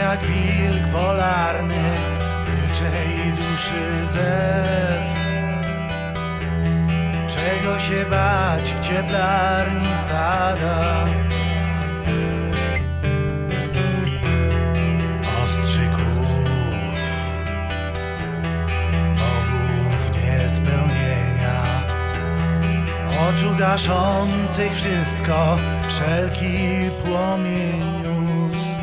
jak wilk polarny, wilczej duszy zew. Czego się bać w cieplarni stada? Ostrzyków, bogów niespełnienia, oczu gaszących wszystko, wszelki płomień ust.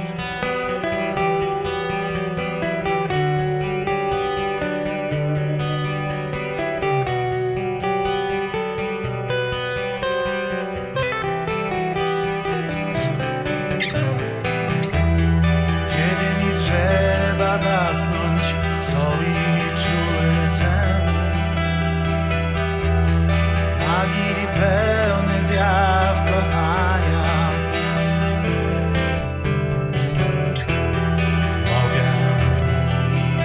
Trzeba zasnąć sowi czuły sen, nagi pełny zjaw kochania. Mogę w nim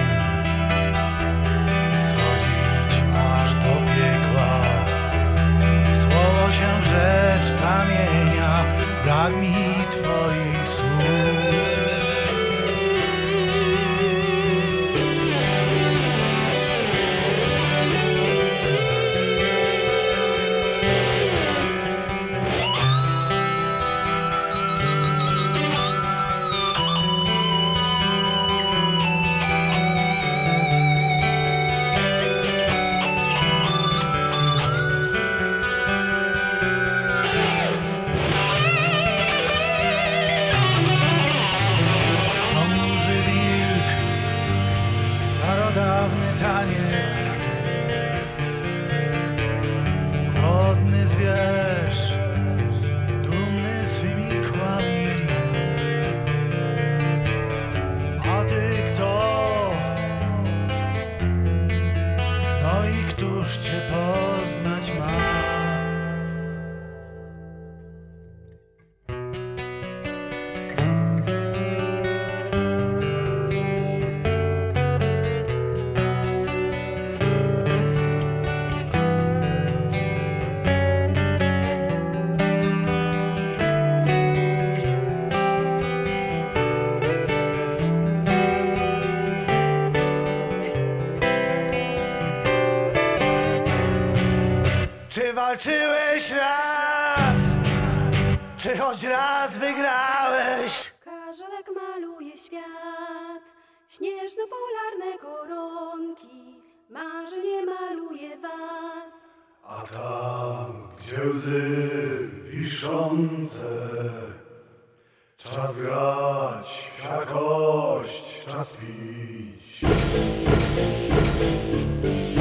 schodzić aż do piekła. Słowo się w rzecz zamienia, brak mi twoich słów. Starodawny taniec, głodny zwierz, dumny swymi kłami. A ty kto? No i któż cię poznać ma? Czy walczyłeś raz? Czy choć raz wygrałeś? Karzełek maluje świat, śnieżno-polarne koronki, marzenie maluje was. A tam, gdzie łzy wiszące, czas grać, wsia kość, czas pić.